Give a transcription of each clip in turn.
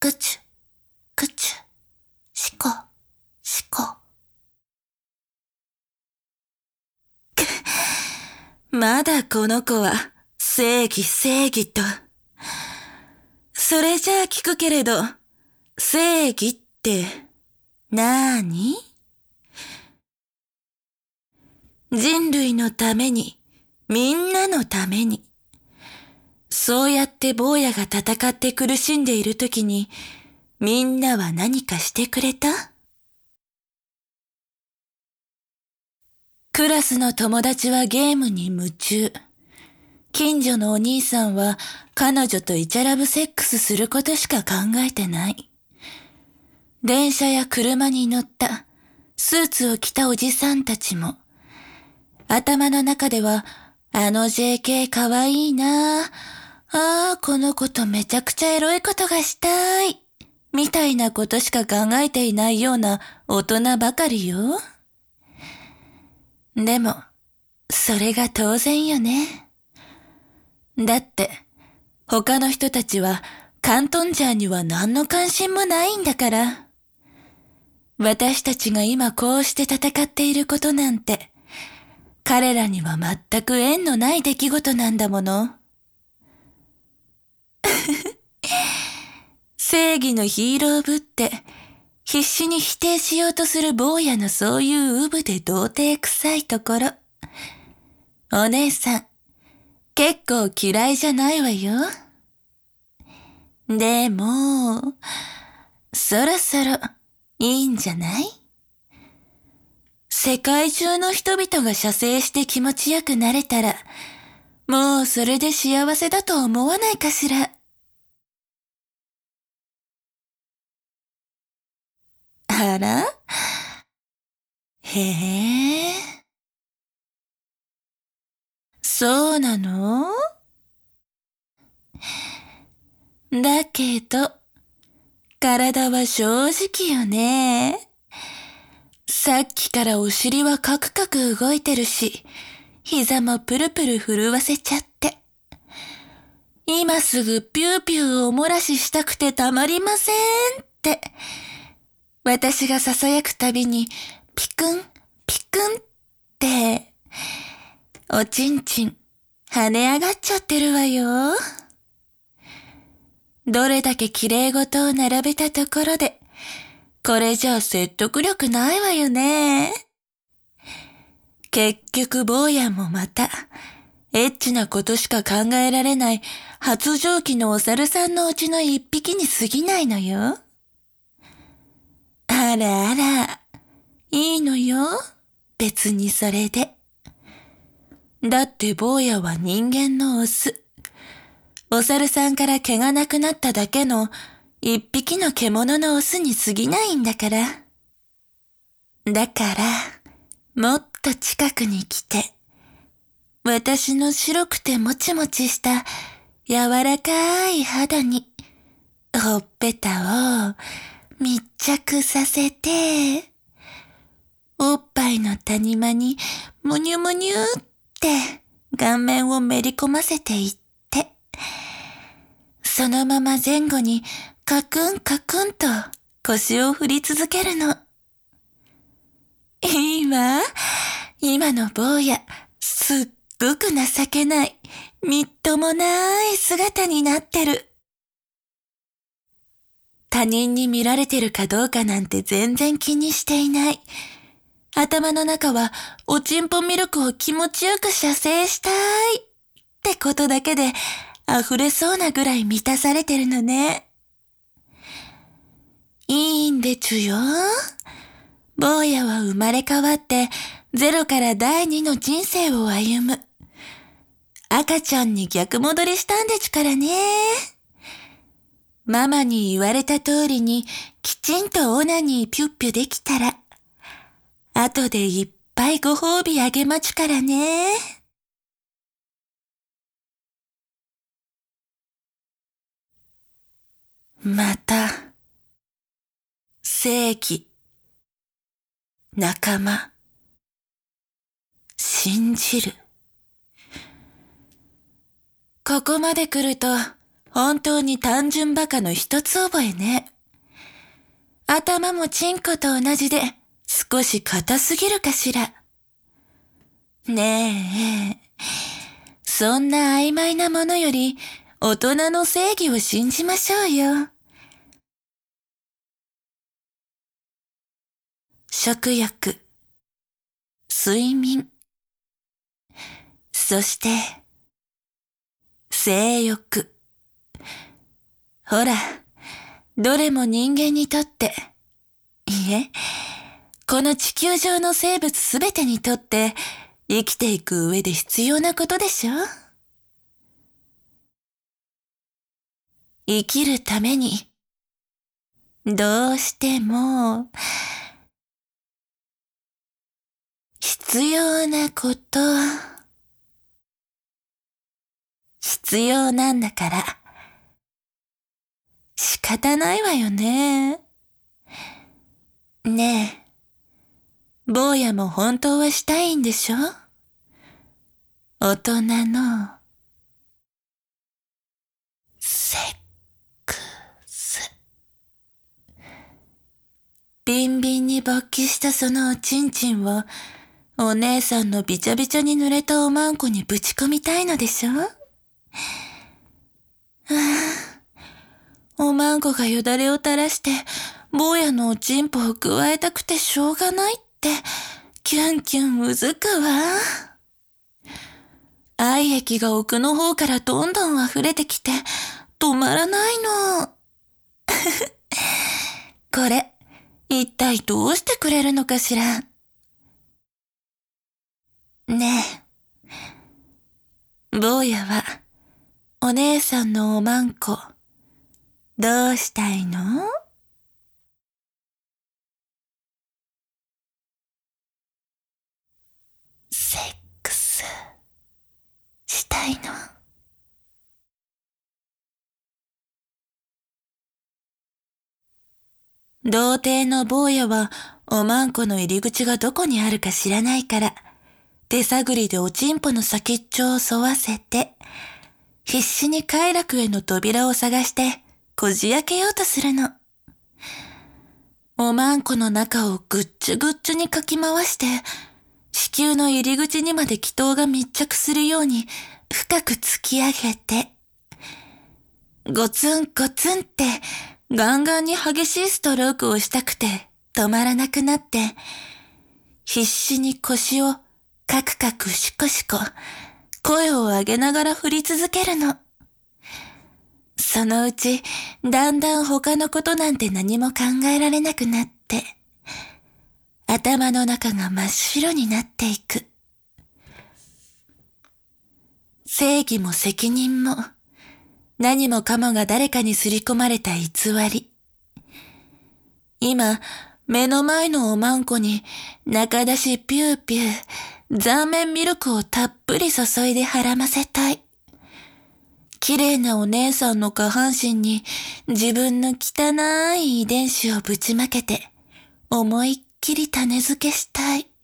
ぐちゅ、ぐちゅ、しこ、しこ。まだこの子は正義正義と。それじゃあ聞くけれど、正義ってなーに？人類のために、みんなのために。そうやって坊やが戦って苦しんでいるときに、みんなは何かしてくれた？クラスの友達はゲームに夢中。近所のお兄さんは彼女とイチャラブセックスすることしか考えてない。電車や車に乗ったスーツを着たおじさんたちも、頭の中ではあの JK かわいいなあ、この子とめちゃくちゃエロいことがしたい、みたいなことしか考えていないような大人ばかりよ。でも、それが当然よね。だって、他の人たちはカントンジャーには何の関心もないんだから。私たちが今こうして戦っていることなんて、彼らには全く縁のない出来事なんだもの。正義のヒーローぶって、必死に否定しようとする坊やのそういううぶで童貞臭いところ。お姉さん、結構嫌いじゃないわよ。でも、そろそろいいんじゃない？世界中の人々が射精して気持ちよくなれたら、もうそれで幸せだと思わないかしら。あら？へえ。そうなの？だけど、体は正直よね。さっきからお尻はカクカク動いてるし、膝もプルプル震わせちゃって。今すぐピューピューお漏らししたくてたまりませんって。私が囁くたびに、ピクン、ピクンって、おちんちん、跳ね上がっちゃってるわよ。どれだけ綺麗事を並べたところで、これじゃあ説得力ないわよね。結局坊やもまた、エッチなことしか考えられない発情期のお猿さんのうちの一匹に過ぎないのよ。あらあら、いいのよ。別にそれで。だって坊やは人間のオス。お猿さんから毛がなくなっただけの一匹の獣のオスに過ぎないんだから。だから、もっと近くに来て、私の白くてもちもちした柔らかい肌に、ほっぺたを密着させて、おっぱいの谷間にむにゅむにゅって顔面をめり込ませていって、そのまま前後にカクンカクンと腰を振り続けるの。いいわ。今の坊や、すっごく情けない、みっともない姿になってる。他人に見られてるかどうかなんて全然気にしていない。頭の中はおちんぽミルクを気持ちよく射精したいってことだけで溢れそうなぐらい満たされてるのね。いいんでちゅよ。坊やは生まれ変わってゼロから第二の人生を歩む。赤ちゃんに逆戻りしたんでちゅからね。ママに言われた通りにきちんとオナニーピュッピュできたら、後でいっぱいご褒美あげまちゅからね。また、正義、仲間、信じる。ここまで来ると、 本当に単純バカの一つ覚えね。頭もチンコと同じで少し硬すぎるかしら。ねえ、そんな曖昧なものより大人の正義を信じましょうよ。食欲、睡眠、そして性欲。ほら、どれも人間にとって、いえ、この地球上の生物すべてにとって生きていく上で必要なことでしょ？生きるために、どうしても、必要なこと、必要なんだから、仕方ないわよね。ねえ、坊やも本当はしたいんでしょ？大人の、セックス。ビンビンに勃起したそのおちんちんを、お姉さんのびちゃびちゃに濡れたおまんこにぶち込みたいのでしょ？おまんこがよだれを垂らして、坊やのおちんぽをくわえたくてしょうがないって、キュンキュンうずくわ。愛液が奥の方からどんどん溢れてきて、止まらないの。これ、一体どうしてくれるのかしら。ねえ、坊やは、お姉さんのおまんこ、どうしたいの？セックス、したいの？童貞の坊やは、おまんこの入り口がどこにあるか知らないから、手探りでおちんぽの先っちょを沿わせて、必死に快楽への扉を探して、こじ開けようとするの。おまんこの中をぐっちゅぐっちゅにかき回して、子宮の入り口にまで気筒が密着するように深く突き上げて、ゴツンゴツンってガンガンに激しいストロークをしたくて止まらなくなって、必死に腰をカクカクシコシコ声を上げながら振り続けるの。そのうちだんだん他のことなんて何も考えられなくなって、頭の中が真っ白になっていく。正義も責任も何もかもが誰かに刷り込まれた偽り。今、目の前のおまんこに中出しピューピュー、残麺ミルクをたっぷり注いではらませたい。綺麗なお姉さんの下半身に自分の汚い遺伝子をぶちまけて思いっきり種付けしたい。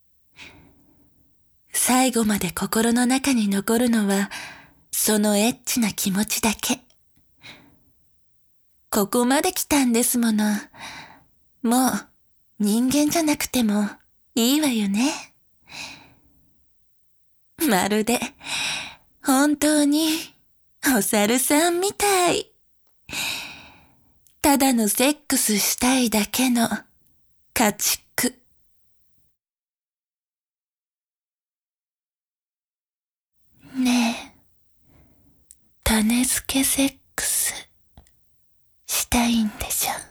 最後まで心の中に残るのはそのエッチな気持ちだけ。ここまで来たんですもの。もう人間じゃなくてもいいわよね。まるで本当にお猿さんみたい。ただのセックスしたいだけの家畜。ねえ、種付けセックスしたいんでしょ？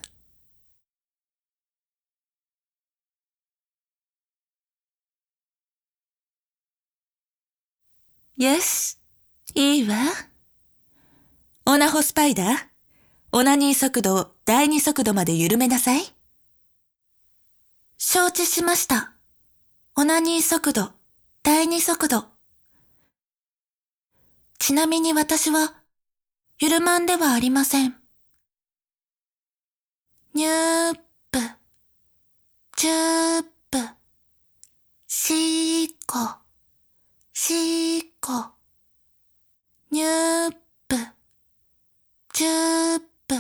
よし、いいわ。オナホスパイダー、オナニー速度を第二速度まで緩めなさい。承知しました。オナニー速度、第二速度。ちなみに私は、緩まんではありません。ニューップ、チューップ、シーコ、シーコ、ニューップ、 チュープ、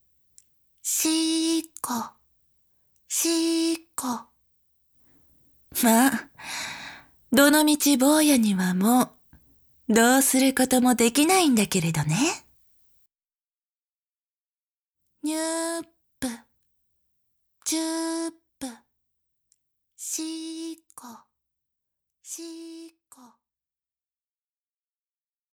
シーコ、シーコ。まあ、どのみち坊やにはもう、どうすることもできないんだけれどね。ニューップ、チューッ